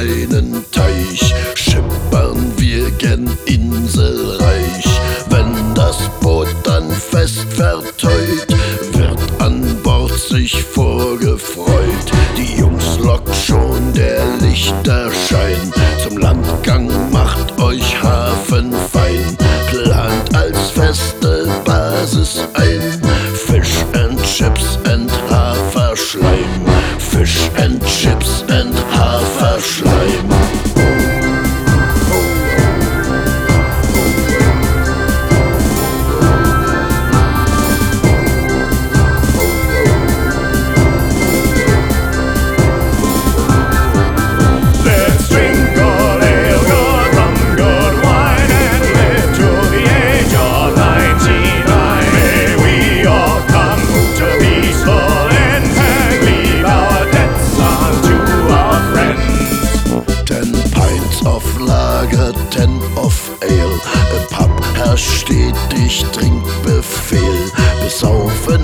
kleinen Teich schippern wir gen Inselreich. Wenn das Boot dann fest verteut, wird an Bord sich vorgefreut. Die Jungs lockt schon der Lichterschein, zum Landgang macht euch hafenfein, plant als feste Basis ein Fish and Chips and Haferschleim. Fish and Chips and Haferschleim. Lager, 10 of Ale, im Pub herrscht stetig Trinkbefehl. Besaufen